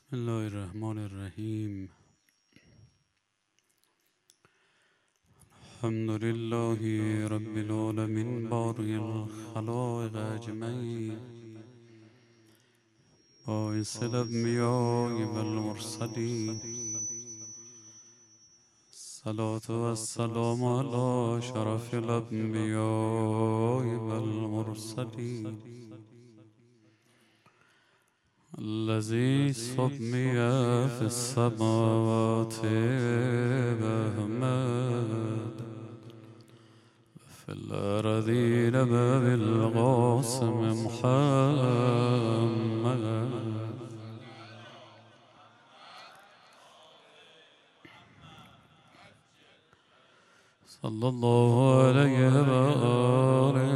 بسم الله الرحمن الرحیم. الحمد لله رب العالمین باری الخلائق اجمعین، باعث الانبیاء والمرسلین. الصلاة والسلام علی شرف الانبیاء والمرسلین، الذي سمي في السماوات بأحمد، في الأرضين بالقاسم محمد. صلى الله عليه وآله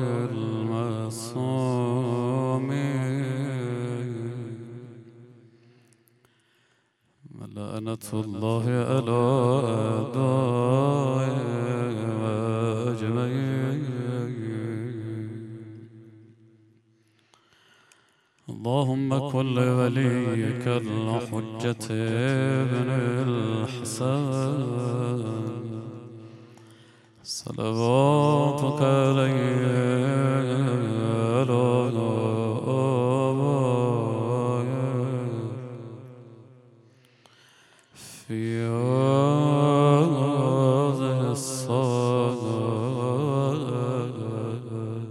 المعصومين، ولعنة الله على أعدائهم أجمعين. اللهم كن لوليك الحجة ابن الحسن صلواتك عليه وعلى في هذه الصلاة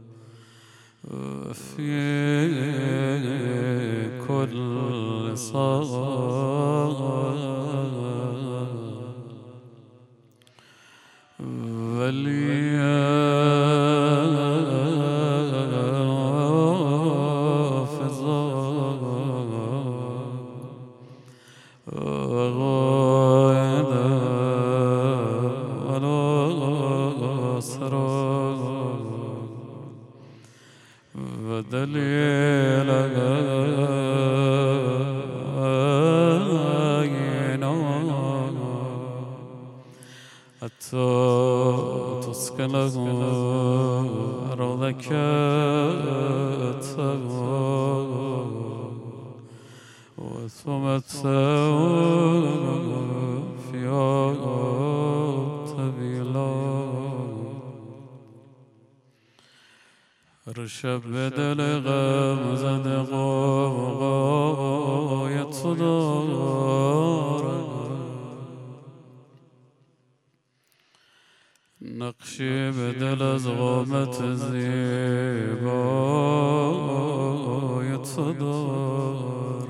وفي كل صلاة ودليل حتى تسكنه أرضك وتمتعوا فيها طويلا. ارشب بدل غم زد غایت دارد، نقشی بدل از قامت زیبایت دارد.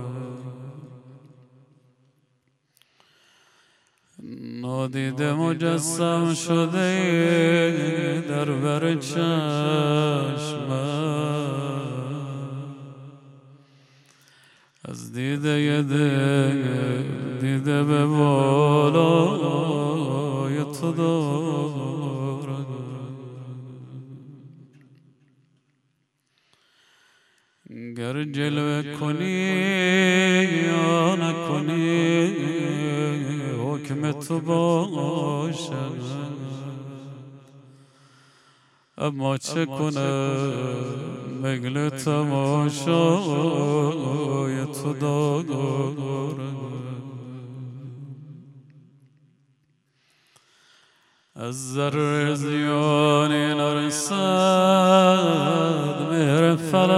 نادیده مجسم شده در بر چشمم، از دیده دیده به بالای تو دارد. گر جلوه کنی یا نکنی حکم تو باشد، اما چه کنه مگل تماشای تو دارد. از ذره زیانی نرسد مهر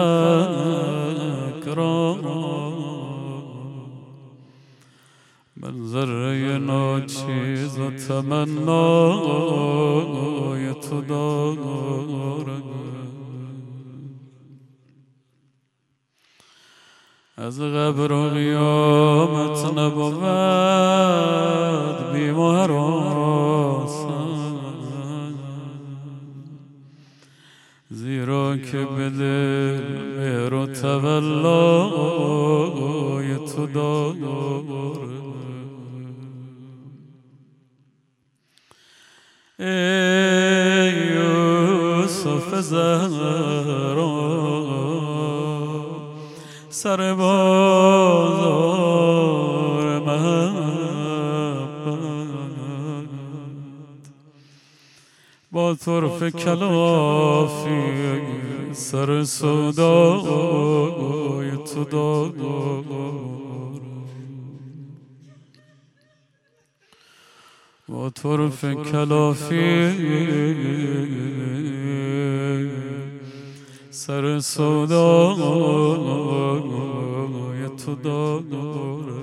فلک را، من ذره ناچیز و تمنای تو دارد. از قبر و قیامت نبود بیم و هراسان، زیرا که به دل مهر و تولای تو دارد. ای یوسف زهرا سر بازار محبت، با طرف کلافی سر سودای تو دارد. با طرف کلافی سر سودای تو داره.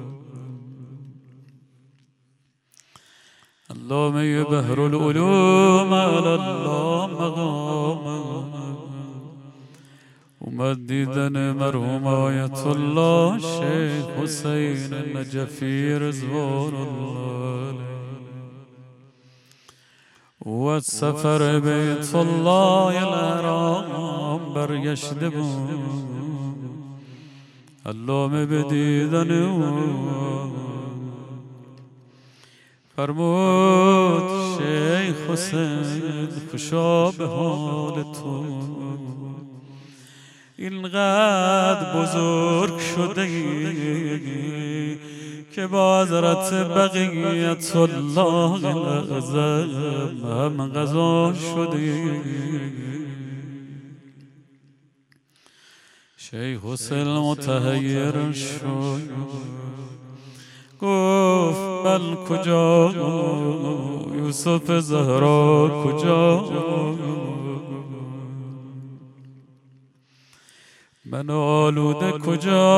علامه بحر العلوم علی الله مقام اومد دیدن مرحوم آیت الله شیخ حسین نجفی رضوان الله و از سفر بیت الله الحرام برگشته بود. علامه به دیدن او فرمود شیخ حسین خوشا به حال تو، اینقدر بزرگ شده ای که با حضرت بقیت الله اعظم هم قضا شده. شیخ حسین متحیر شد، گفت بل کجا یوسف زهرا کجا، من آلوده کجا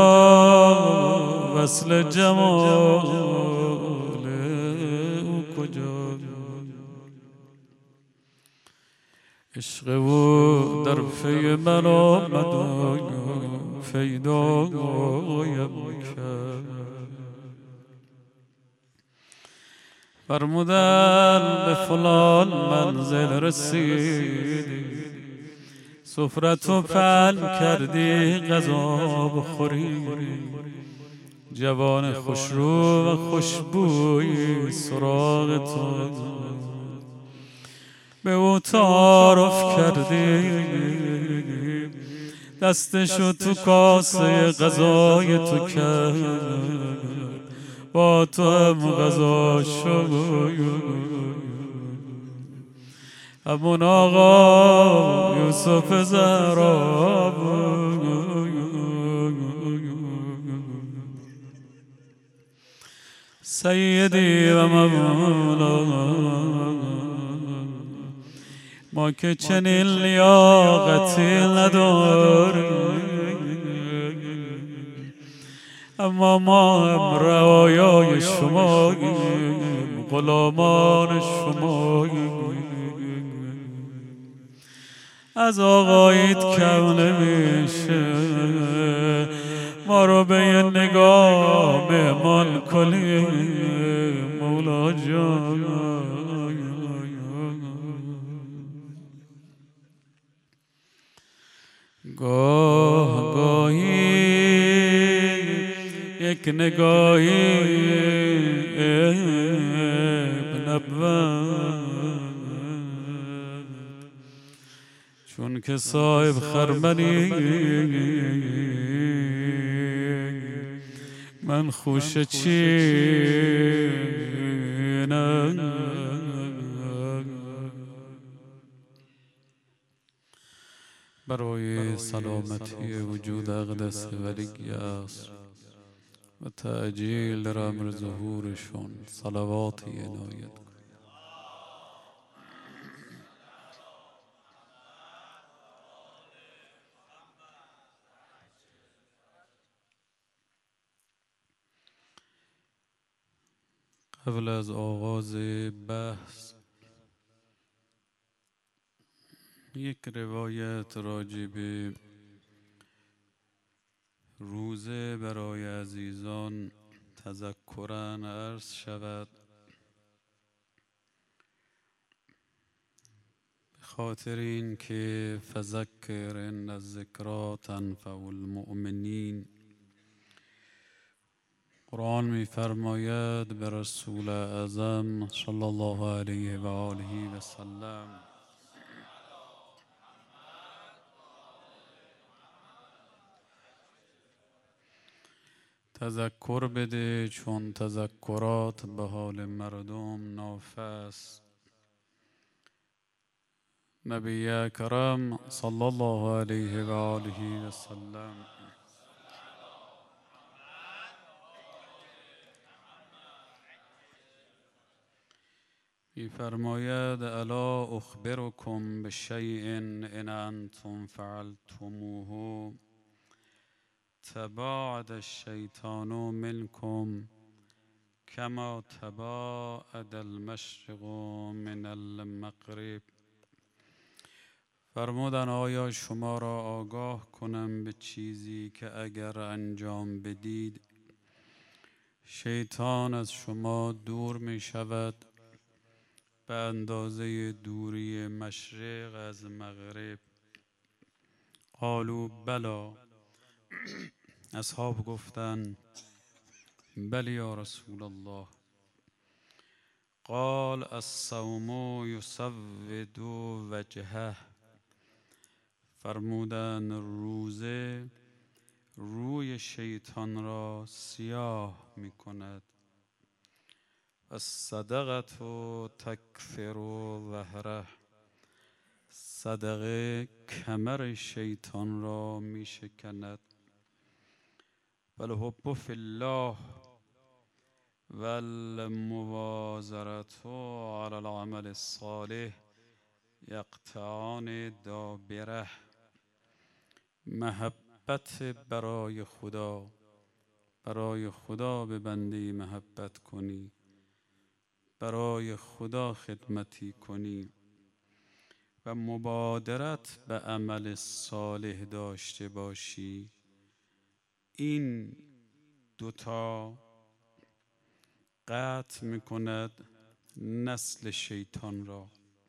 وصل جمال او کجا، عشق او در پی من آمد و فیدایم کرد. فرمودن به فلان منزل رسیدی، سفرتو پهن کردی غذا بخوری، جوان خوشرو و خوشبوی سراغ تو، به او تعارف کردی، دستشو تو کاسه غذای تو کرد، با تو هم غذا شد. همون آقا یوسف زهرا بود، سیدی و مولا، ما که چنین لیاقتی نداریم، اما ما هم رعایای شماییم، غلامان شماییم، از آقایت کم نمیشه، ما رو به یه نگاه مهمان کنی مولا جان. گاه گاهی یک نگاهی بنبود، چون که صاحب خرمنی من خوش چینم، برای سلامتی وجود اقدس ولی است و تعجیل در امر ظهورشون صلواتی عنایت کن. قبل از آغاز بحث یک روایت راجع به روزه برای عزیزان تذکراً عرض شود، به خاطر این که فذکر ان الذکری تنفع المؤمنین. قرآن می‌فرماید به رسول اعظم صلی الله علیه و آله و سلم تذکر بده، چون تذکرات به حال مردم نافع است. نبی اکرم صلی الله علیه و آله و سلم می‌فرماید الا اخبرکم بشیء ان انتم فعلتموه تباعد الشیطان منکم کما تباعد المشرق من المغرب. فرمودن آیا شما را آگاه کنم به چیزی که اگر انجام بدید شیطان از شما دور می شود به اندازه دوری مشرق از مغرب. قالوا بلی، اصحاب گفتند بلی یا رسول الله. قال الصوم یسود وجهه، فرمودند روزه روی شیطان را سیاه می کند. الصدقه تکفر ظهره، صدقه کمر شیطان را می شکند. فالحب فی الله والمواظره علی العمل الصالح یقطعان دابره. محبت برای خدا به بنده محبت کنی، برای خدا خدمتی کنی و مبادرت به عمل صالح داشته باشی، این دوتا قطع میکند نسل شیطان را.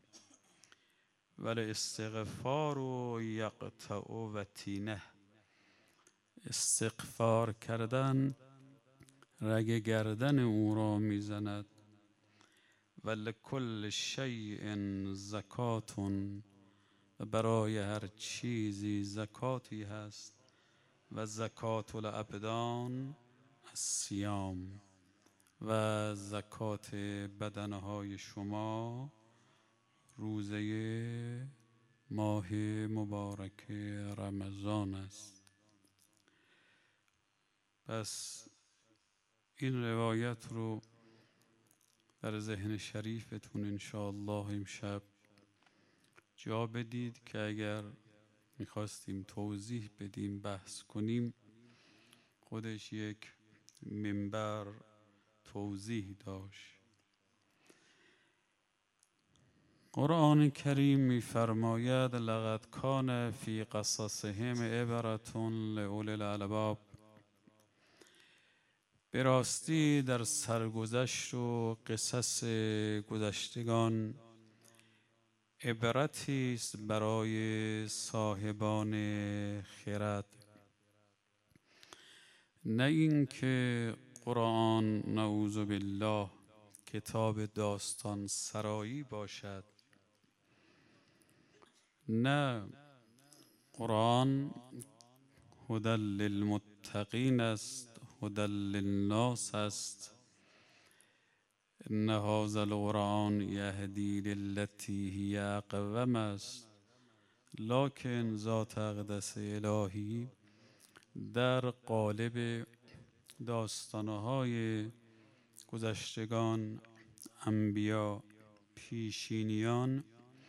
ولی استغفار و یقطع وتینه، استغفار کردن رگ گردن او را میزند. ولکل شیء زکات، و برای هر چیزی زکاتی هست. و زکات الابدان الصیام، و زکات بدنهای شما روزه ماه مبارک رمضان است. پس این روایت رو در ذهن شریفتون انشاءالله امشب جا بدید که اگر میخواستیم توضیح بدیم، بحث کنیم، خودش یک منبر توضیح داشت. قرآن کریم می‌فرماید لقد کان فی قصصهم عبرة لأولی الألباب، به راستی در سرگذشت و قصص گذشتگان عبرتی است برای صاحبان خرد. نه اینکه قرآن نعوذ بالله کتاب داستان سرایی باشد، نه، قرآن هدی للمتقین است، هدی للناس است. ان هذا القرآن یهدی للتی هی اقوم است. لکن ذات اقدس الهی در قالب داستانهای گذشتگان، انبیا، پیشینیان،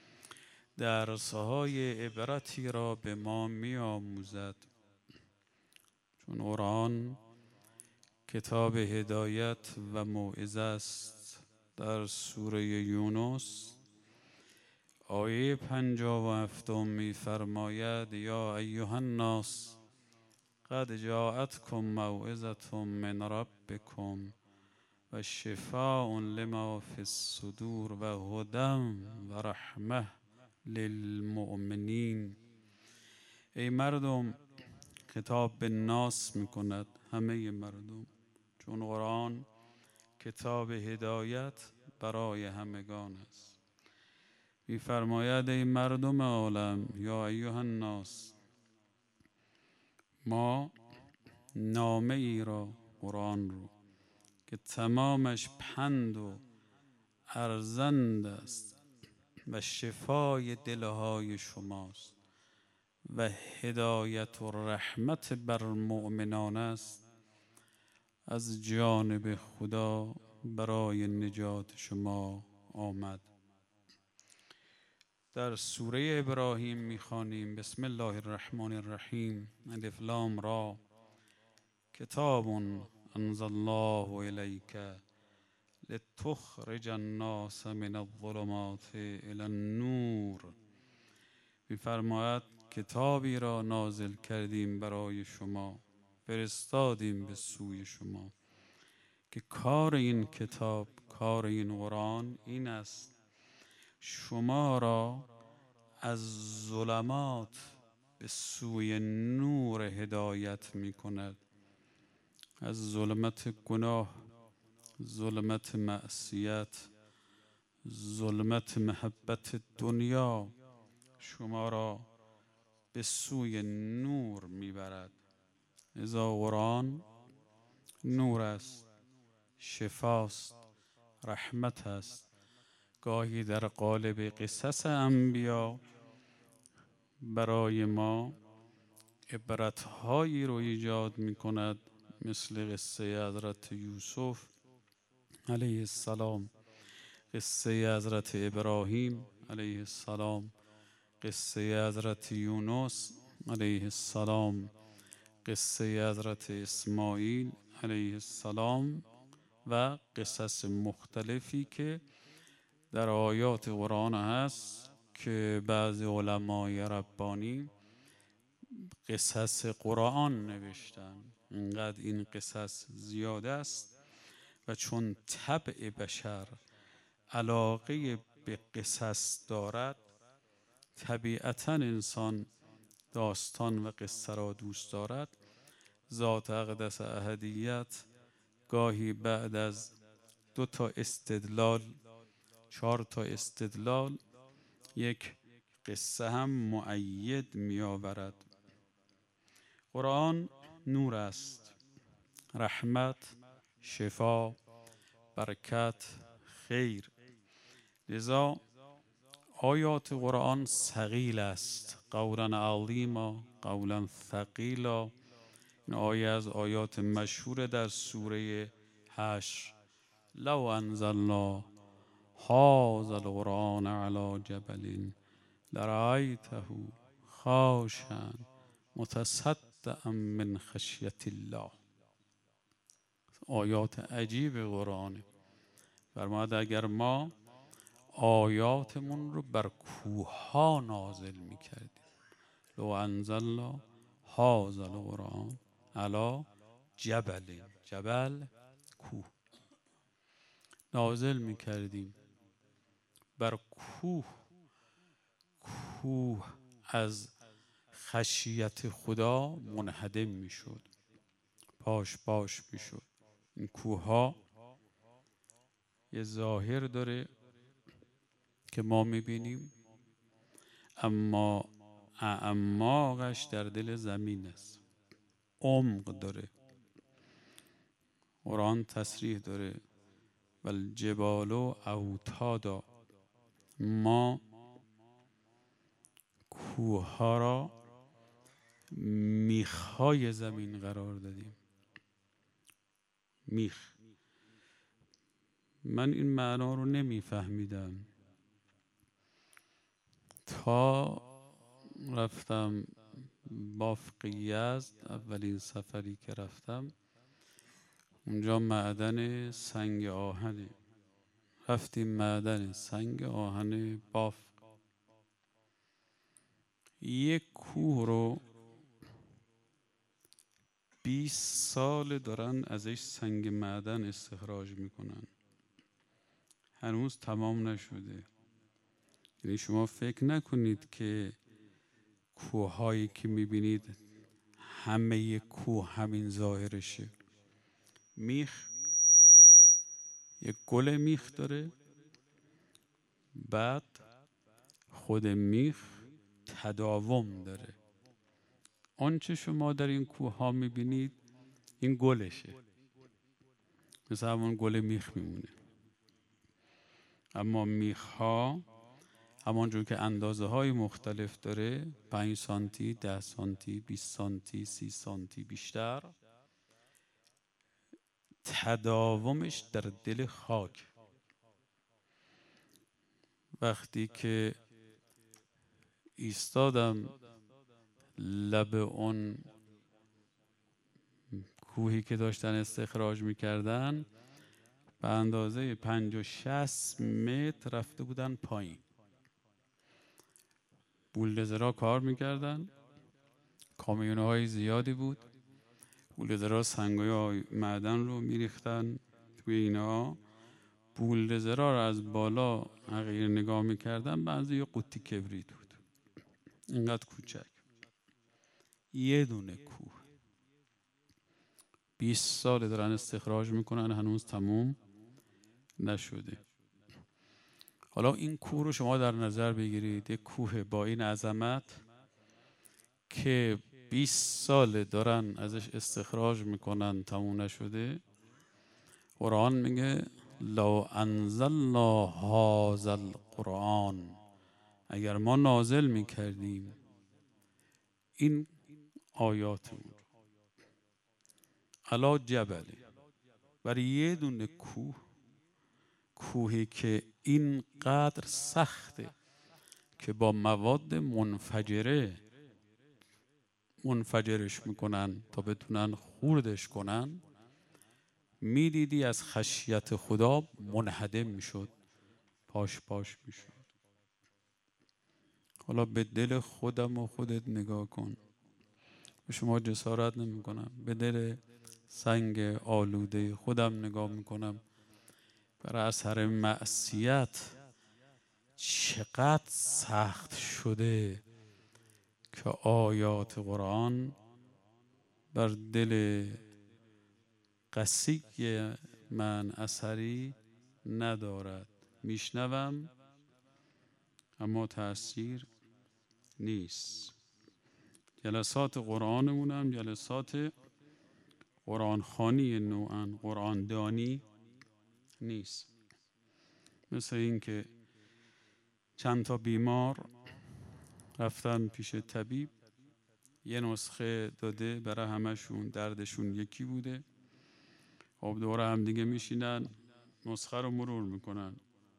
درسهای عبرتی را به ما می آموزد. چون قرآن کتاب هدایت و موعظه است. در سوره یونس آیه 57 می فرماید یا ایها الناس قد جاءتکم موعظة من ربکم و شفاء لما فی الصدور و هدی و رحمه للمؤمنین. ای مردم، خطاب به ناس میکند، همه مردم، چون قرآن کتاب هدایت برای همگان است. میفرماید ای مردم عالم، یا ایها الناس، ما نامه ای را، قرآن رو، که تمامش پند و ارزنده است و شفای دلهای شماست و هدایت و رحمت بر مؤمنان است، از جانب خدا برای نجات شما آمد. در سوره ابراهیم میخوانیم: بسم الله الرحمن الرحیم، الف لام را، کتاب انزل الله الیک لتخرج الناس من الظلمات الی النور. میفرماید کتابی را نازل کردیم برای شما، فرستادیم به سوی شما که کار این کتاب، کار این قرآن این است شما را از ظلمات به سوی نور هدایت می کند. از ظلمت گناه، ظلمت معصیت، ظلمت محبت دنیا شما را به سوی نور میبرد. لذا قرآن نور است، شفاست، رحمت است. گاهی در قالب قصص انبیا برای ما عبرتهایی رو ایجاد می کند، مثل قصه حضرت یوسف علیه السلام، قصه حضرت ابراهیم علیه السلام، قصه حضرت یونس علیه السلام، قصه حضرت اسماعیل علیه السلام و قصص مختلفی که در آیات قرآن هست که بعضی علمای ربانی قصص قرآن نوشتن. اینقدر این قصص زیاد است و چون طبع بشر علاقه به قصص دارد، طبیعتا انسان داستان و قصه را دوست دارد. ذات اقدس احدیت گاهی بعد از 2 استدلال، 4 استدلال، یک قصه هم مؤید می آورد. قرآن نور است، رحمت، شفا، برکت، خیر. لذا آیات قرآن ثقیل است، قولا عظیما، قولا ثقیلا. این آیه از آیات مشهور در سوره حشر: لو انزلنا هذا القرآن على جبل لرأیته خاشعا متصدعا من خشیة الله. آیات عجیب قرآن. فرماید اگر ما آیاتمون رو بر کوه‌ها نازل می‌کردیم، لو انزلنا هذا القرآن علی جبل، جبل کوه، نازل می‌کردیم بر کوه، کوه از خشیت خدا منهدم میشد، پاش میشد. این کوه ها یه ظاهر داره که ما میبینیم، اما اعماقش در دل زمین است، عمق داره. قرآن تصریح داره: والجبال اوتادا. ما کوه ها را میخهای زمین قرار دادیم. میخ، من این معنا رو نمیفهمیدم تا رفتم بافق یزد. اولین سفری که رفتم اونجا معدن سنگ آهنه، رفتیم معدن سنگ آهن بافق. یک کوه رو 20 سال دارن ازش سنگ معدن استخراج میکنن، هنوز تمام نشده. یعنی شما فکر نکنید که کوه‌هایی که میبینید همه کوه همین ظاهرشه. میخ، یک گل میخ داره، بعد خود میخ تداوم داره. آنچه شما در این کوه ها میبینید این گلشه، مثل همون گل میخ میمونه. اما میخ ها همانجور که اندازه های مختلف داره، 5 سانتی، 10 سانتی، 20 سانتی، 30 سانتی بیشتر، تداومش در دل خاک. وقتی که ایستادم لب اون کوهی که داشتن استخراج میکردن، به اندازه 50-60 متر رفته بودن پایین. بولدوزرها کار میکردن، کامیون‌های زیادی بود، بولدوزرها سنگای معدن رو میریختن توی اینا. بولدوزرها رو از بالا حقیر نگاه میکردن، بعضی یه قوطی کبریت بود اینقدر کوچک. یه دونه کوه 20 سال دارن استخراج میکنن، هنوز تموم نشده. حالا این کوه رو شما در نظر بگیرید، یک کوه با این عظمت که 20 سال دارن ازش استخراج میکنن، تموم نشده. قرآن میگه لو انزلنا هذا القرآن، اگر ما نازل میکردیم این آیاتمون علی جبل، برای یه دونه کوهی که اینقدر سخته که با مواد منفجرش میکنن تا بتونن خوردش کنن، میدیدی از خشیت خدا منهدم میشد، پاش میشد. حالا به دل خودم و خودت نگاه کن، به شما جسارت نمی کنم، به دل سنگ آلوده خودم نگاه میکنم. بر اثر معصیت چقدر سخت شده که آیات قرآن بر دل قسی من اثری ندارد. میشنوم اما تأثیر نیست. جلسات قرآنمون هم جلسات قرآن خوانی نوعاً، قرآن دانی نیست. مثل این که چند تا بیمار رفتن پیش طبیب، یه نسخه داده برای همشون، دردشون یکی بوده. خب دور هم دیگه میشینن، نسخه رو مرور میکنن.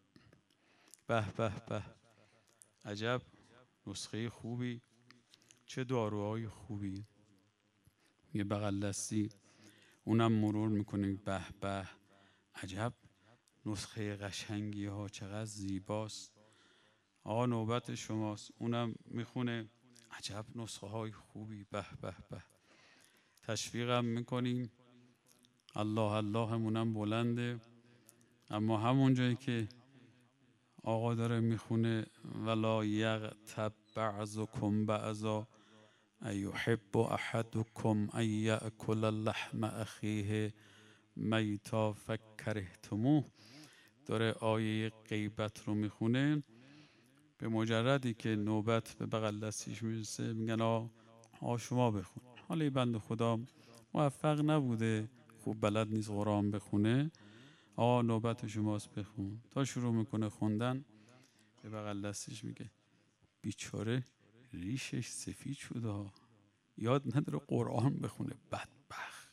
به به به، عجب نسخه خوبی، چه داروهای خوبی. یه بغل دستی اونم مرور میکنه، به به، عجب نسخه قشنگی ها، چقدر زیباست. آقا نوبت شماست. اونم میخونه، عجب نسخه های خوبی، به به به. تشویقم میکنیم، الله الله همونم بلنده. اما همون جایی که آقا داره میخونه ولا یغتب بعضکم بعضا ایحب احدکم ان یأکل لحم اخیه میتا فکرهتموه، داره آیه غیبت رو میخونه. به مجردی که نوبت به بغل دستیش میرسه میگن آقا شما بخون. حالا این بند خدا موفق نبوده، خوب بلد نیست قرآن بخونه، آقا نوبت شماست بخون. تا شروع میکنه خوندن، به بغل دستیش میگه بیچاره ریشش سفید شده، یاد نداره قرآن بخونه، بدبخت.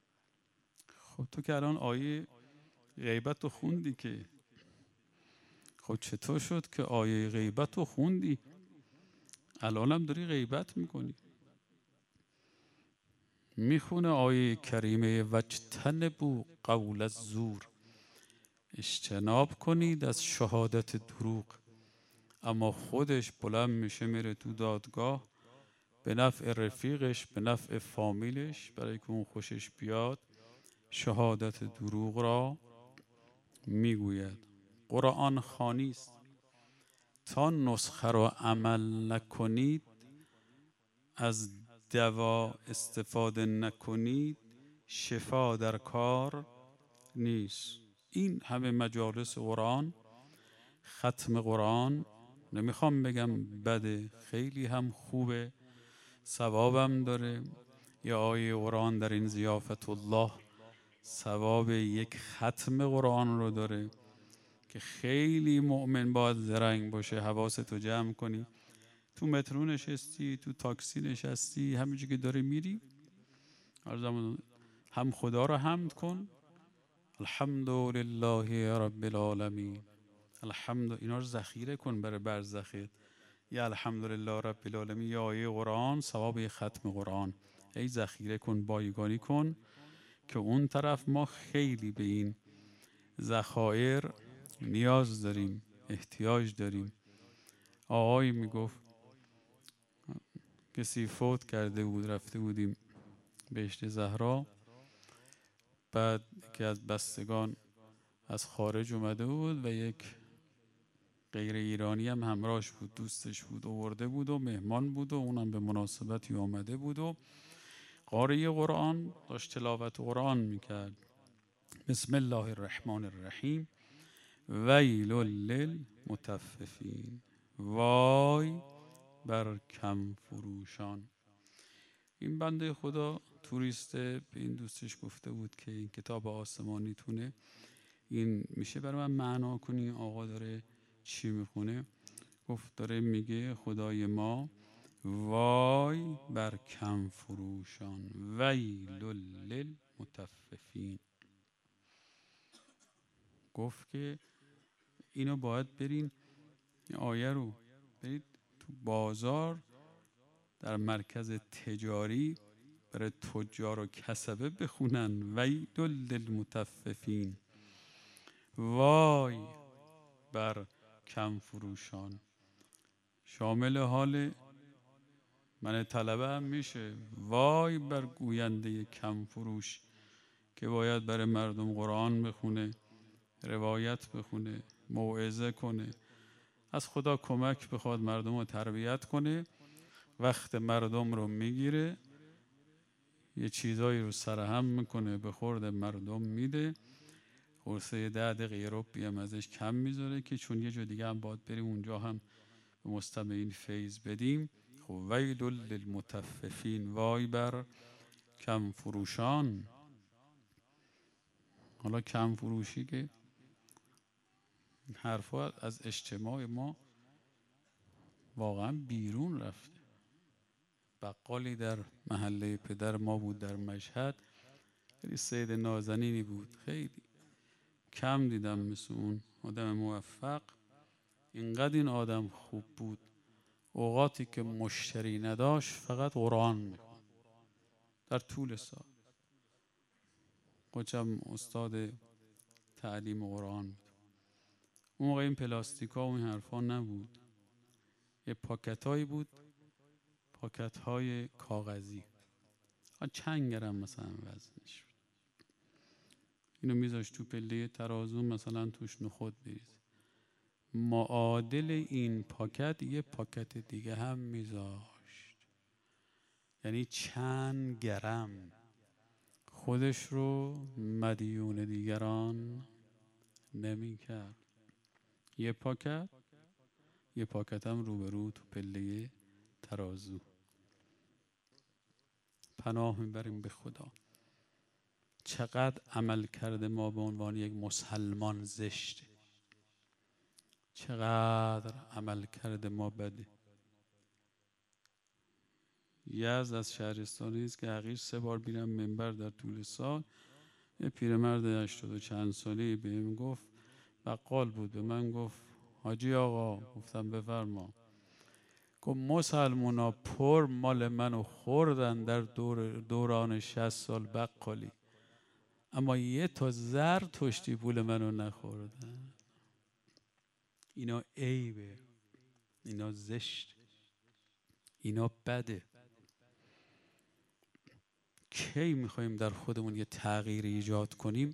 خب تو که الان آیه غیبت رو خوندی که، خب چطور شد که آیه غیبت رو خوندی الانم داری غیبت میکنی؟ میخونه آیه کریمه وجتنبوا قول الزور، اجتناب کنید از شهادت دروغ. اما خودش بلند میشه میره تو دادگاه، به نفع رفیقش، به نفع فامیلش، برای که اون خوشش بیاد، شهادت دروغ را میگوید. قرآن خوانی است، تا نسخه را عمل نکنید، از دوا استفاده نکنید، شفا در کار نیست. این همه مجالس قرآن، ختم قرآن، نمیخوام بگم بده، خیلی هم خوبه، ثوابم داره. یا آیه قرآن در این ضیافت الله ثواب یک ختم قرآن رو داره که خیلی مؤمن باید زرنگ باشه، حواستو جمع کنی. تو مترو نشستی، تو تاکسی نشستی، همینجور که داری میری، هم خدا رو حمد کن، الحمد لله رب العالمین، الحمد، اینا رو ذخیره کن برای برزخت. یا الحمدلله رب العالمین، یا آیه قرآن، ثواب یه ختم قرآن. ای ذخیره کن، بایگانی کن، که اون طرف ما خیلی به این ذخایر نیاز داریم، احتیاج داریم. آقایی میگفت کسی فوت کرده بود، رفته بودیم بهشت زهرا، بعد که از بستگان از خارج اومده بود و یک غیر ایرانی هم همراهش بود، دوستش بود، آورده بود و مهمان بود و اونم به مناسبتی آمده بود و قاری قرآن داشت تلاوت قرآن میکرد. بسم الله الرحمن الرحیم، ویل للمطففین، وای بر کم فروشان. این بنده خدا توریست به این دوستش گفته بود که این کتاب آسمانی تونه، این میشه برای من معنا کنی آقا داره چی میخونه؟ گفت داره میگه خدای ما وای بر کم فروشان، ویل للمطففین. گفت که اینو باید برین، این آیه رو برید تو بازار در مرکز تجاری برای تجار و کسبه بخونن، ویل للمطففین، وای بر کم فروشان. شامل حال من طلبه هم میشه، وای بر گوینده کم فروش که باید برای مردم قرآن بخونه، روایت بخونه، موعظه کنه، از خدا کمک بخواد مردم رو تربیت کنه. وقت مردم رو میگیره، یه چیزایی رو سرهم میکنه، به خورد مردم میده، قرصه 10 دقیقه ربی هم ازش کم میذاره که چون یه جا دیگه هم باید بریم اونجا هم به مستمعین فیض بدیم. خب ویل للمطففین، وای بر کم فروشان. حالا کم فروشی که این حرفا از اجتماع ما واقعا بیرون رفته. بقالی در محله پدر ما بود در مشهد، خیلی سید نازنینی بود، خیلی کم دیدم مثل اون آدم موفق. اینقدر این آدم خوب بود، اوقاتی که مشتری نداشت فقط قرآن میخوند در طول سال. خودم استاد تعلیم قرآن بود. اون موقع این پلاستیکا و این حرفا نبود، یه پاکت هایی بود، پاکت های کاغذی، چند گرم مثلا وزنش بود. اینو میذاشت تو پله ترازو، مثلا توش نخود بریزه، معادل این پاکت یه پاکت دیگه هم میذاشت، یعنی چند گرم. خودش رو مدیون دیگران نمیکرد. یه پاکت هم روبرو تو پله ترازو. پناه میبریم به خدا. چقدر عمل کرده ما به عنوان یک مسلمان زشته، چقدر عمل کرده ما بده. یزد از شهرستانی است که حقیر 3 بار بیرم منبر در طول سال. یه پیرمرد 80 و چند سالی بهم گفت، بقال بود، به من گفت حاجی آقا، گفتم بفرما، گفت مسلمونا پر مال منو خوردن در دوران 60 سال بقالی، اما یه تا زر تشتی پول منو نخوردن. اینا عیبه، اینا زشت، اینا بده. کی میخوایم در خودمون یه تغییر ایجاد کنیم؟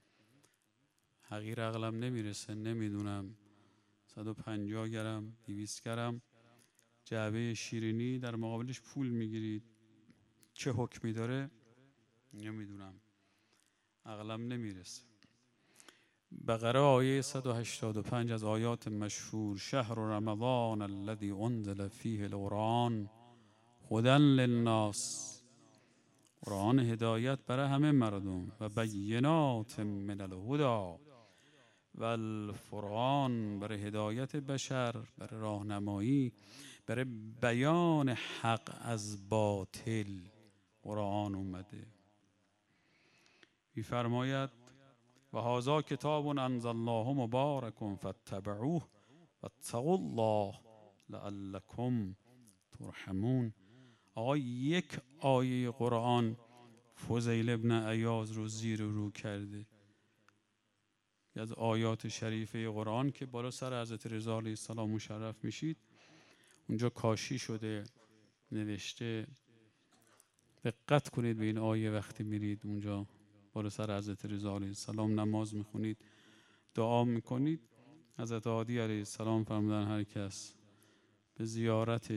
حقیر عقلم نمیرسه، نمیدونم 150 گرم 200 گرم جعبه شیرینی در مقابلش پول میگیرید، چه حکمی داره؟ نمیدونم، عقلم نمیرسه. بقره آیه 185 از آیات مشهور، شهر رمضان الذی انزل فیه القرآن هدی للناس. قرآن هدایت برای همه مردم و بینات من الهدی و الفرقان، برای هدایت بشر، برای راهنمایی، برای بیان حق از باطل قرآن اومده. می‌فرماید و هذا کتاب انزلناه مبارک فاتبعوه واتقوا الله لعلکم ترحمون. آقا یک آیه قرآن فضیل ابن عیاض رو زیر و رو کرده، از آیات شریفه قرآن که بالا سر حضرت رضا علیه السلام مشرف میشید، اونجا کاشی شده نوشته. دقت کنید به این آیه وقتی میرید اونجا بالا سر حضرت رضا علیه السلام نماز میخونید، دعا میکنید. حضرت هادی علیه السلام فرمودن هر کس به زیارت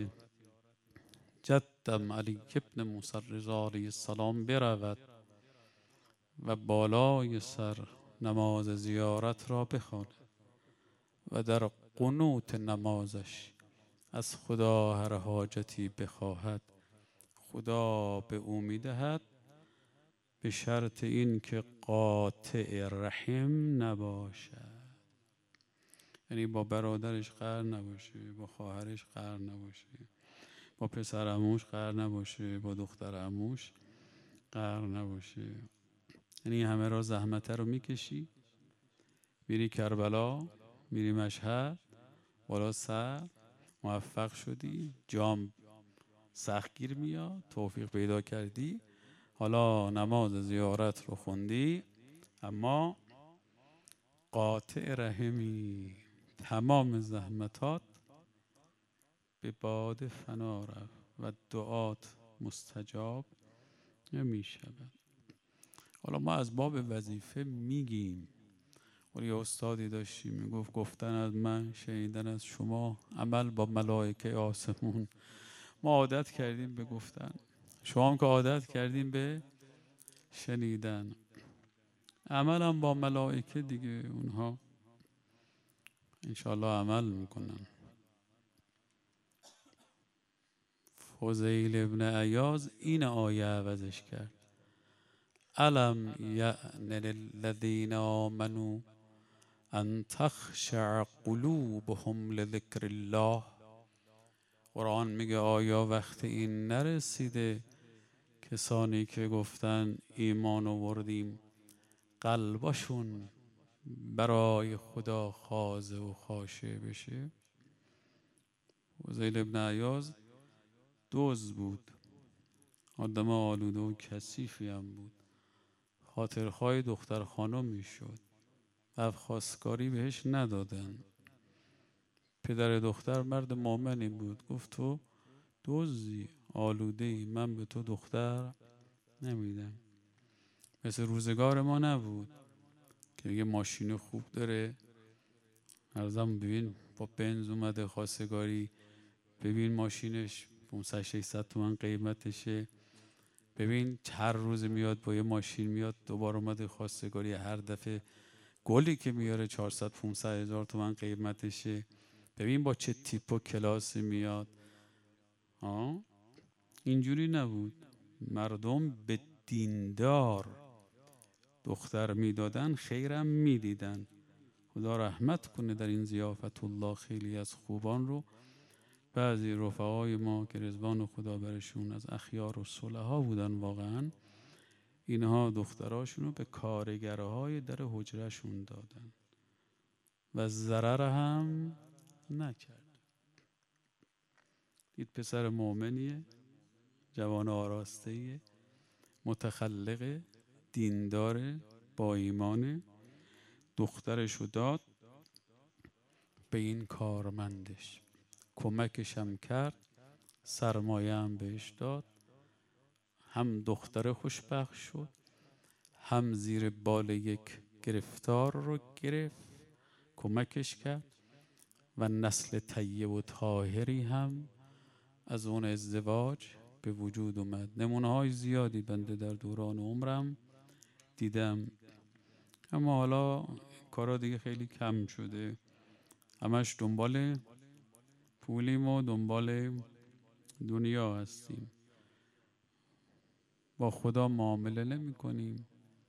جدم علی ابن موسی رضا علیه السلام برود و بالای سر نماز زیارت را بخواند و در قنوت نمازش از خدا هر حاجتی بخواهد، خدا به او میدهد، به شرط این که قاطع رحم نباشد. یعنی با برادرش قهر نباشه، با خواهرش قهر نباشه، با پسر عموش قهر نباشه، با دختر عموش قهر نباشه. یعنی همه را زحمت رو میکشی، میری کربلا، میری مشهد، بالا سر موفق شدی، جام سختگیر میاد، توفیق پیدا کردی، حالا نماز زیارت رو خوندی، اما قاطع رحمی، تمام زحمتات به باد فنا رفت و دعات مستجاب نمی شود. حالا ما از باب وظیفه میگیم. ولی استادی داشتیم میگفت گفتن از من شنیدن از شما، عمل با ملائکه آسمون. ما عادت کردیم به گفتن، شما هم که عادت کردیم به شنیدن، عمل هم با ملائکه دیگه، اونها انشاءالله عمل میکنن. فضیل ابن عیاض این آیه عوضش کرد: الم یأن للذین آمنوا ان تخشع قلوبهم لذکر الله. قرآن میگه آیا وقت این نرسیده کسانی که گفتن ایمان آوردیم قلبشون برای خدا خاضع و خاشع بشه؟ فضیل ابن عیاض دزد بود، آدم آلوده و کثیفی هم بود، خاطرخواه دختر خانم میشد، خواستگاری بهش ندادن. پدر دختر مرد مؤمنی بود، گفت تو دزدی، آلوده ای، من به تو دختر نمیدم. مثل روزگار ما نبود که یه ماشین خوب داره، ارزم ببین با بنز اومده خواستگاری، ببین ماشینش 500-600 تومن قیمتشه، ببین هر روز میاد با یه ماشین میاد، دوباره اومده خواستگاری، هر دفعه گلی که میاره 400-500 هزار تومن قیمتشه، ببین با چه تیپ و کلاسی میاد. اینجوری نبود. مردم به دیندار دختر میدادن، خیرم میدیدن. خدا رحمت کنه در این ضیافت الله خیلی از خوبان رو، بعضی رفقای ما که رضوان خدا برشون از اخیار و صلحا بودن، واقعا اینها دختراشون رو به کارگرهای در حجرهشون دادن و ضرر هم نکرد. دید پسر مؤمنیه، جوان آراسته‌ایه، متخلقه، دینداره، با ایمانه، دخترشو داد به این کارمندش، کمکش هم کرد، سرمایه هم بهش داد، هم دختر خوشبخت شد، هم زیر بال یک گرفتار رو گرفت، کمکش کرد و نسل طیب و طاهری هم از اون ازدواج به وجود اومد. نمونه های زیادی بنده در دوران عمرم دیدم، اما حالا کارا دیگه خیلی کم شده، همش دنبال پولیم و دنبال دنیا هستیم، با خدا معامله نمی کنیم.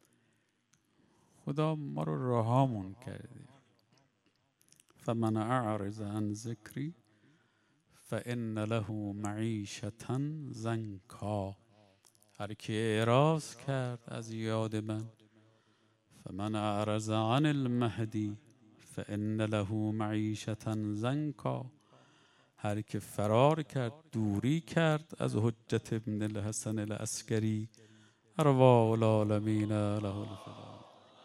خدا ما رو رهامون کرده. فمن اعرض عن ذکری فان له معیشة ضنکا. هر کی اعراض کرد از یاد من، فمن اعرض عن المهدی فان له معیشة ضنکا. هر که فرار کرد، دوری کرد از حجت ابن الحسن العسکری، ارواح العالمین له الفدا.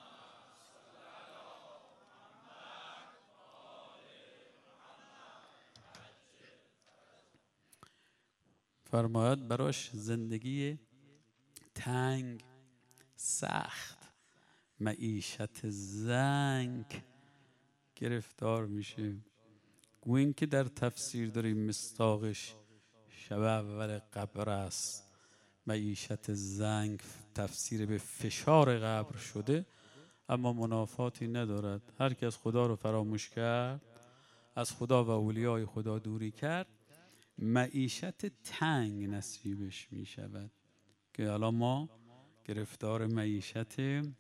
فرماید براش زندگی تنگ، سخت، معیشت زنگ گرفتار میشه. گویین که در تفسیر داریم مصداقش شب اول قبر است. معیشت زنگ تفسیر به فشار قبر شده، اما منافاتی ندارد. هر که از خدا رو فراموش کرد، از خدا و اولیای خدا دوری کرد، معیشت تنگ نصیبش می شود. که حالا ما گرفتار معیشت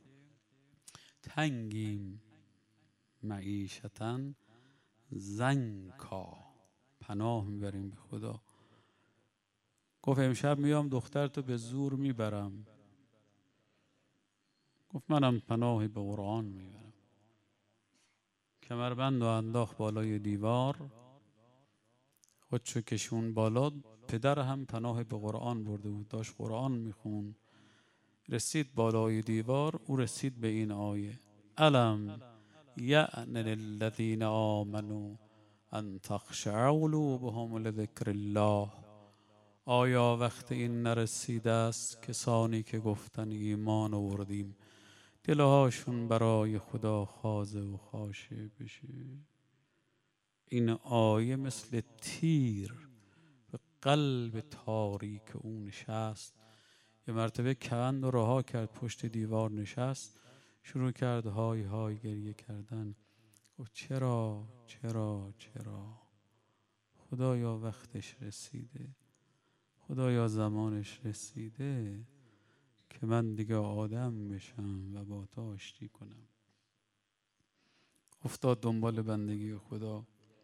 تنگیم. معیشتاً زنکا، پناه میبریم به خدا. گفت امشب میام دخترتو به زور میبرم. گفت منم پناهی به قرآن میبرم. کمربند و انداخت بالای دیوار، خودشو کشون بالا. پدر هم پناه به قرآن برده بود، داشت قرآن میخون. رسید بالای دیوار، او رسید به این آیه: الم یأن للذین آمنوا ان تخشع قلوبهم لذکر الله. آیا وقت این نرسیده است کسانی که گفتن ایمان آوردیم دلهاشون برای خدا خاضع و خاشع بشه؟ این آیه مثل تیر به قلب تاریک او نشست. یه مرتبه کند و رها کرد، پشت دیوار نشست، شروع کرد های های گریه کردن. گفت چرا چرا چرا؟ خدایا وقتش رسیده، خدایا زمانش رسیده که من دیگه آدم بشم و با تو آشتی کنم. افتاد دنبال بندگی خدا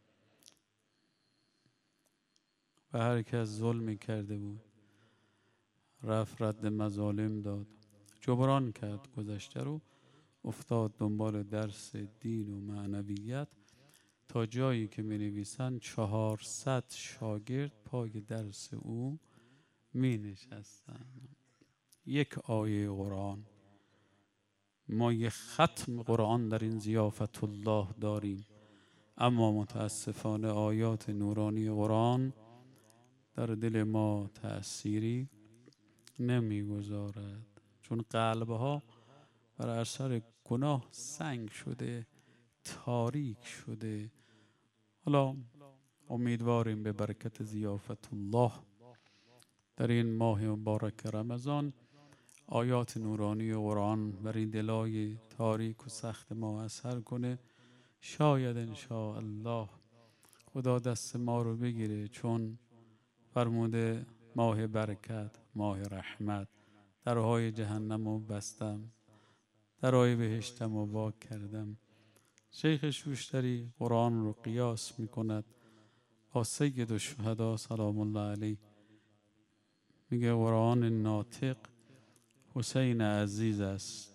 و هر کس ظلمی کرده بود رفت رد مظالم داد، جبران کرد گذشته رو. افتاد دنبال درس دین و معنویت تا جایی که می نویسن 400 شاگرد پای درس او می نشستن. یک آیه قرآن. ما یک ختم قرآن در این ضیافت الله داریم، اما متاسفانه آیات نورانی قرآن در دل ما تأثیری نمیگذارد، چون قلبها بر اثر گناه سنگ شده، تاریک شده. حالا امیدواریم به برکت ضیافت الله در این ماه مبارک رمضان آیات نورانی قرآن بر این دلای تاریک و سخت ما اثر کنه. شاید انشاء الله خدا دست ما رو بگیره، چون فرموده ماه برکت، ماه رحمت. درهای جهنم رو بستم، درهای بهشتم رو وا کردم. شیخ شوشتری قرآن رو قیاس می کند با سید الشهدا سلام الله علیه. میگه قرآن ناطق حسین عزیز است.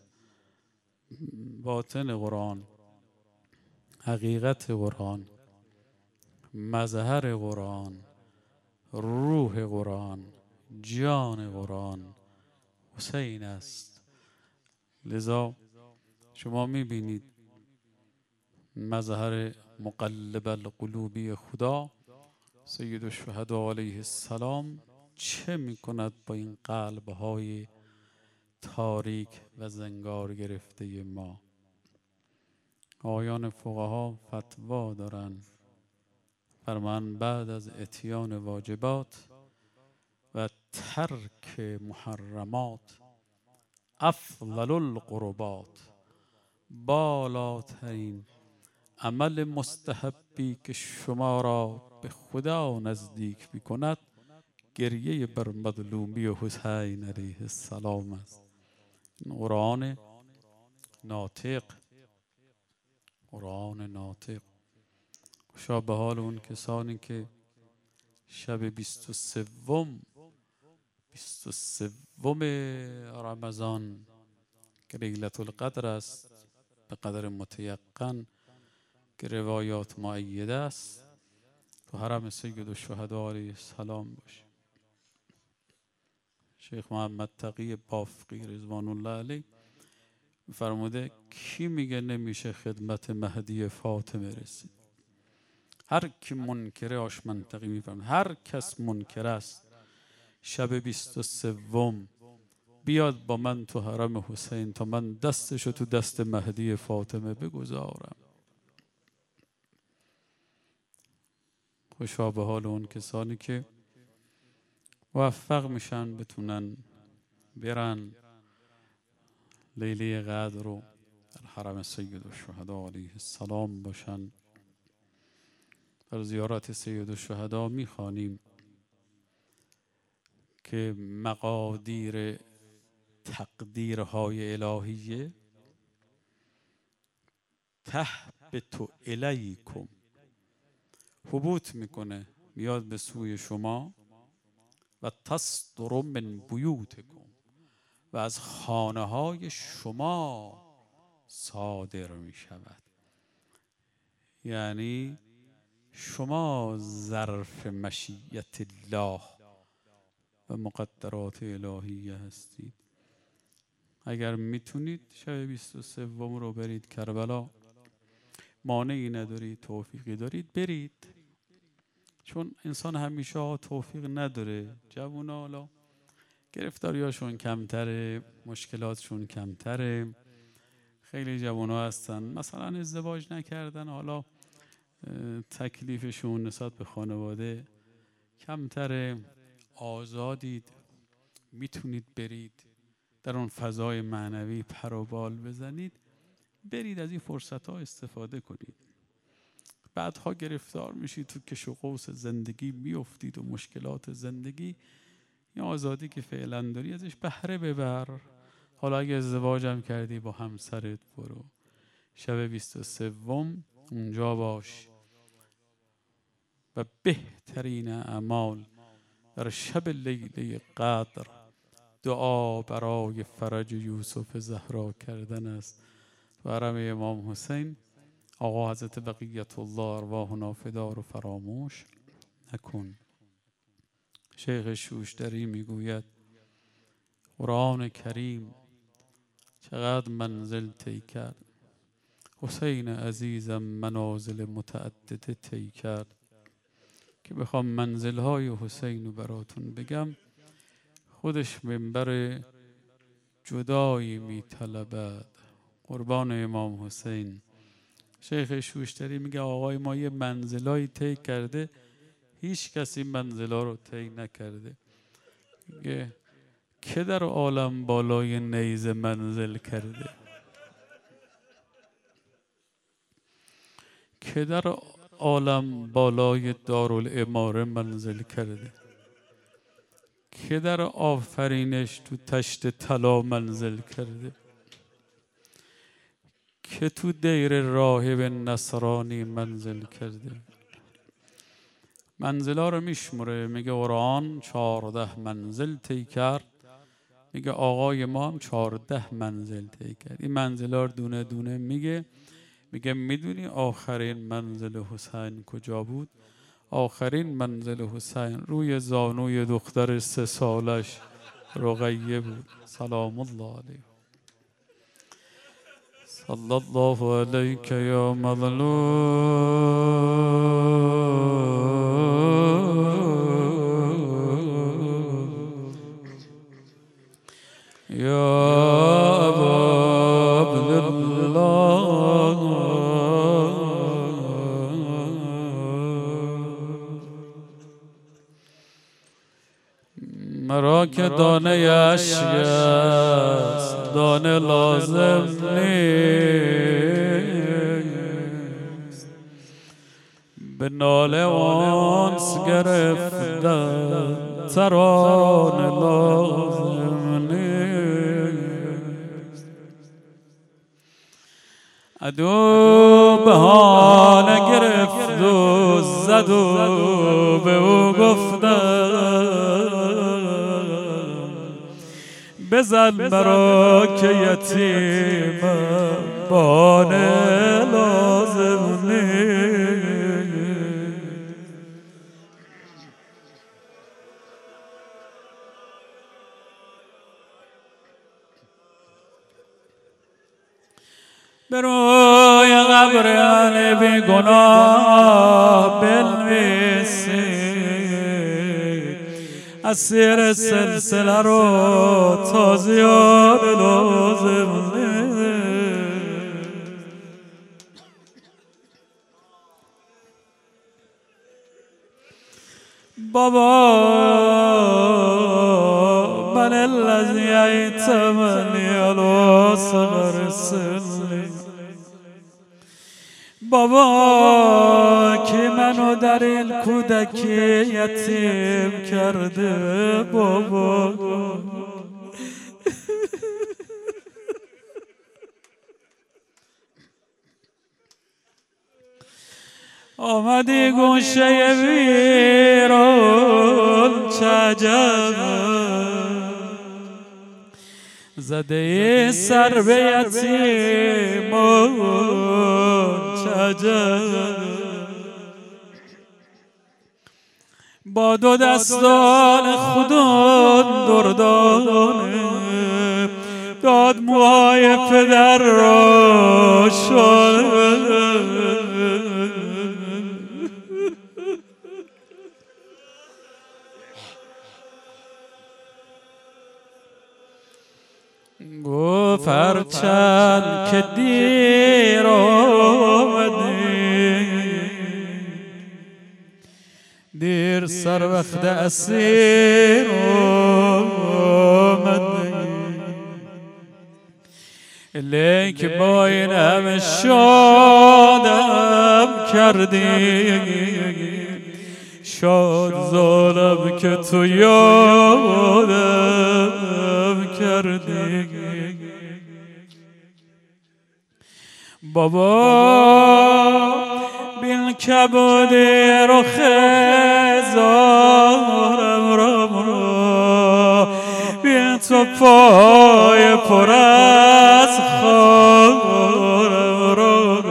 باطن قرآن، حقیقت قرآن، مظهر قرآن، روح قرآن، جان قرآن حسین است. لذا شما میبینید مظهر مقلب القلوبی خدا سید الشهدا علیه السلام چه میکند با این قلبهای تاریک و زنگار گرفته ما. آیان فقها فتوا دارن، فرمان بعد از اتیان واجبات و ترک محرمات افضل القربات، بالاترین عمل مستحبی که شما را به خدا نزدیک میکند گریه بر مظلومی حسین علیه السلام است. قرآن ناطق، قرآن ناطق. خوشا به حال اون کسانی که شب 23 رمضان که لیلة القدر است به قدر متیقن که روایات مؤیده است، تو حرم سید الشهدا علیه السلام باشه. شیخ محمد تقی بافقی رضوان الله علیه فرموده کی میگه نمیشه خدمت مهدی فاطمه رسید؟ هر کی منکره، آش منطقی میفرمه هر کس منکر است شب 23 بیاد با من تو حرم حسین تا من دستشو تو دست مهدی فاطمه بگذارم. خوشا به حال اون کسانی که موفق میشن بتونن برن لیله قدر رو در حرم سید الشهدا علیه السلام باشن. در زیارت سید الشهدا میخوانیم که مقادیر تقدیرهای الهیه تهبط الیکم هبوط میکنه میاد به سوی شما و تصدر من بیوتکم و از خانه های شما صادر می شود. یعنی شما ظرف مشیت الله و مقدرات الهیه هستید. اگر میتونید شب 23 رو برید کربلا، مانعی ندارید، توفیقی دارید برید، چون انسان همیشه توفیق نداره. جوونا حالا گرفتاریاشون کمتره، مشکلاتشون کمتره. خیلی جوونا هستن مثلا ازدواج نکردن، حالا تکلیفشون نسبت به خانواده کمتره. آزادید، میتونید برید در اون فضای معنوی پر و بال بزنید، برید از این فرصت ها استفاده کنید. بعدها گرفتار میشید تو کش و قوس زندگی میافتید و مشکلات زندگی. این آزادی که فعلا داری ازش بهره ببر. حالا اگه ازدواجم کردی با همسرت برو شب 23 اونجا باش و بهترین اعمال در شب لیله قدر دعا برای فرج یوسف زهرا کردن است. تو حرم امام حسین آقا حضرت بقیت الله ارواحنا فدا رو فراموش نکن. شیخ شوشتری میگوید قرآن کریم چقدر منزل طی کرد، حسین عزیزم منازل متعدده طی کرد. که بخوام منزلهای حسین رو براتون بگم خودش منبر جدایی میطلبد. قربان امام حسین. شیخ شوشتری میگه آقای ما یه منزلایی طی کرده، هیچ کسی منزلا رو طی نکرده. میگه که در عالم بالای نیزه منزل کرده، که در عالم بالای دارالاماره منزل کرده، که در آفرینش تو تشت طلا منزل کرده، که تو دیر راهب نصرانی منزل کرده. منزلا رو میشمره، میگه قرآن 14 منزل طی کرد، میگه آقای ما هم 14 منزل طی کرد. این منزلا رو دونه دونه میگه میدونی آخرین منزل حسین کجا بود؟ آخرین منزل حسین روی زانوی دختر 3 سالش رقیه بود سلام الله علیه. صلی الله علیک یا مظلوم یا ابا عبدالله مرا که دانه اشک است دانه لازم نیست، به ناله آنس گرفتن ترانه لازم نیست. عدو بهانه گرفت و زد و به او گفتن بزن مرا که یتیمم بانه لازم نیست. به روی قبر من بی گناه بنویسید، اسیر سلسله رو تازیان لازم نیست. بابا من الذي ایتمنی علی صغر سنی، بابا که منو در این کودکی یتیم کرده. بابا آمدی گوشه ویران چه عجبه، زده سر به یتیمان چه عجبه. با دو دستان خودان دردانه داد موهای پدر را شانه. گفت هرچند که دیر آمدی، دیر سر وقت اسیر آمدی، لیک با این همه شادم کردی، شاد ظالم که تو یادم کردی. بابا بین کبود رخ زارم را، بین تو پای پر از خارم را.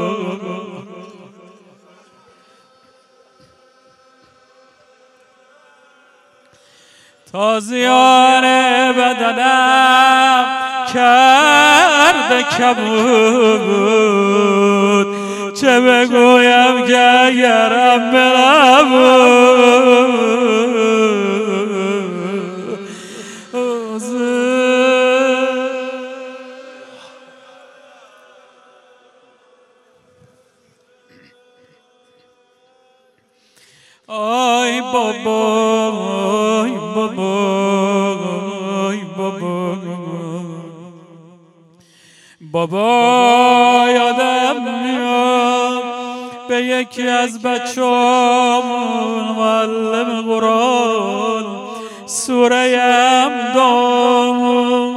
تازیان بدنم کرده کبود، چه بگویم که اگرم بنبود. آی بابا آی بابا آی بابا، بابا یادم میاد به یکی از بچه‌هامون معلم قرآن سوره امداد،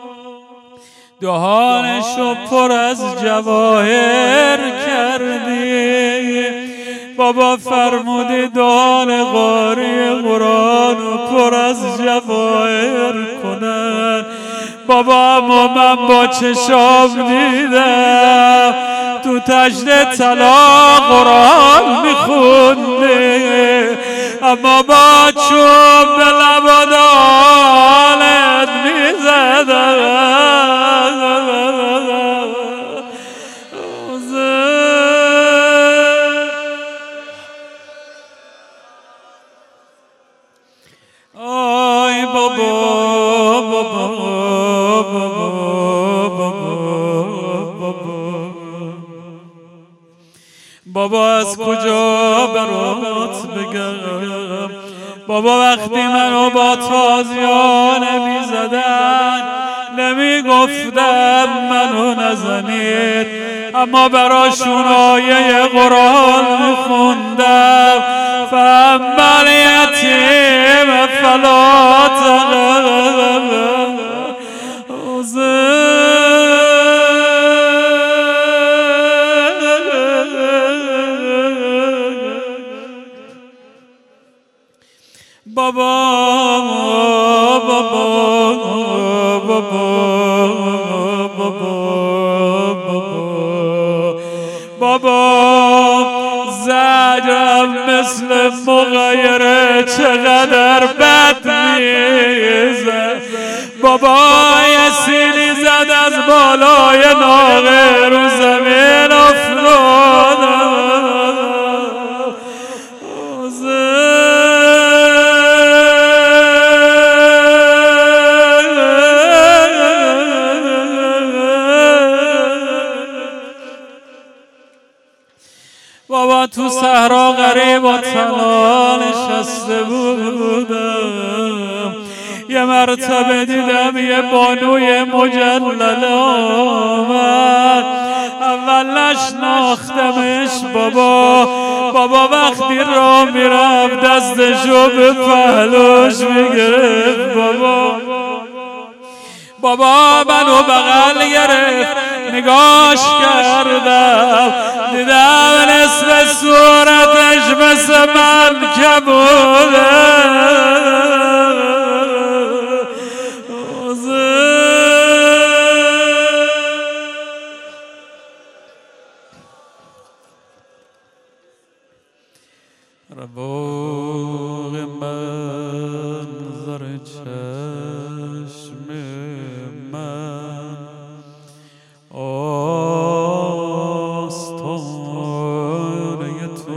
دهانشو پر از جواهر کردی. بابا فرمودی دهان قاری قرآن پر از جواهر کنن. بابا اما من با چشام دیدم تو تجد طلا قرآن میخونی، اما با چوب به لب و دهانت میزدم. آی بابا بابا از کجا برات بگم؟ بابا وقتی منو با تازیانه میزدن نمیگفتم منو نزنید، اما براشون آیه قرآن میخوندم. فاما الیتیم فلا تقهر. بابا بابا مغیره چقدر بد میزد. بابا یه سیلی زد از بالای ناقه رو زمین افتاد. بابا تو صحرا غریب و تنها نشسته بودم. یه مرتبه دیدم یه بانوی مجلل آمد. اول نشناختمش بابا وقتی را میرفت دستشو به پهلوش میگرفت. بابا منو بغل گرفت، نگاش کردم دیدم نصف صورتش مثل من کبوده. ربوق منظر چشم من آستانه تو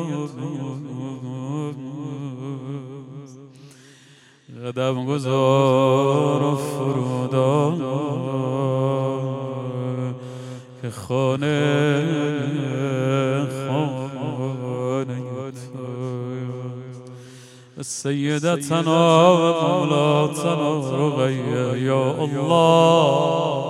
قدم گذار و فرودان که خانه سيدتنا ومولاتنا رقية يا الله.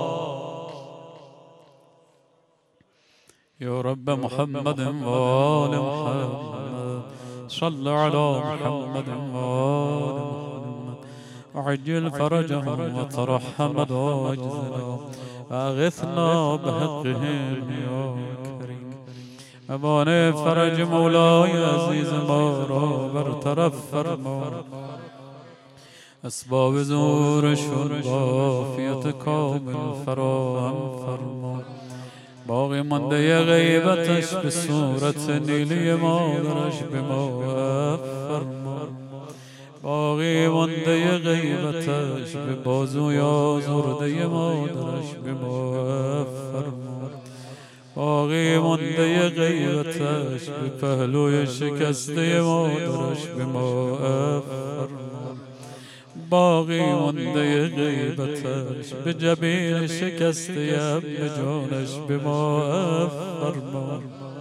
يا رب محمد وآل محمد صل على محمد وآل محمد وعجل فرجهم وترحم ضاجزنا أغثنا بحقهم يا كريم. امانه فرج مولای عزیز ما را برطرف فرما. اسباب زورشون عافیت کامل فراهم فرما. باقی مانده غیبتش به صورت نیلی مادرش به ما فرما. باقی مانده غیبتش به بازوی آزرده مادرش به ما فرما. باقی مانده غیبتش به پهلوی شکسته مادرش به ما فرما. باقی مانده غیبتش به جبین شکسته ابن جانش به ما فرما.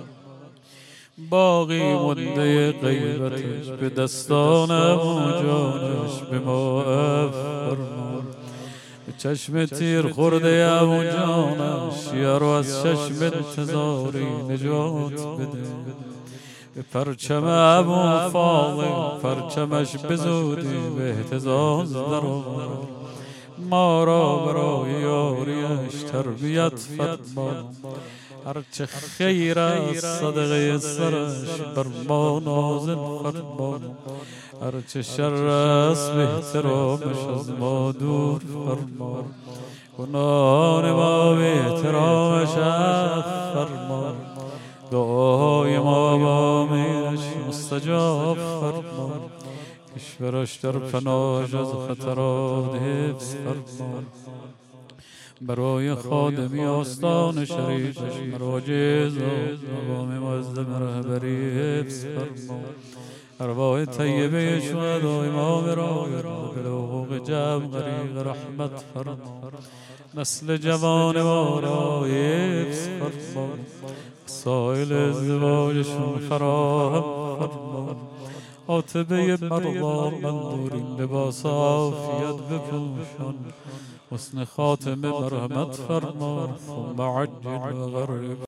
باقی مانده غیبتش به دستان ابن جانش به ما فرما. به چشم تیر خورده ابو جانش یا رو از چشم انتظاری نجات بده. به پرچم ابو فاضل پرچمش به زودی به اهتزاز در آورد. ما را برای یاریش تربیت فرما. هرچه خیر از صدقه سرش بر ما نازل فرما. هرچه شر است به احترامش از ما دور فرما. گناهان ما به احترامش فرما. دعای ما با امیرش مستجاب فرما. کشورش در پناهش از خطرات حفظ فرما. برای خادمی آستان شریفش مراجز و مقام معظم رهبری حفظ فرما. ارواح طیبه شهدای امام رایت به حقوق جمع غریق رحمت فرما. نسل جوان ما را حفظ فرما. سایل ازدواجشون فراهم فرما. عاطبه مرضا مندورین لباس عافیت بپوشان. حسن خاتمه مرحمت فرما. ثم عجل و غرب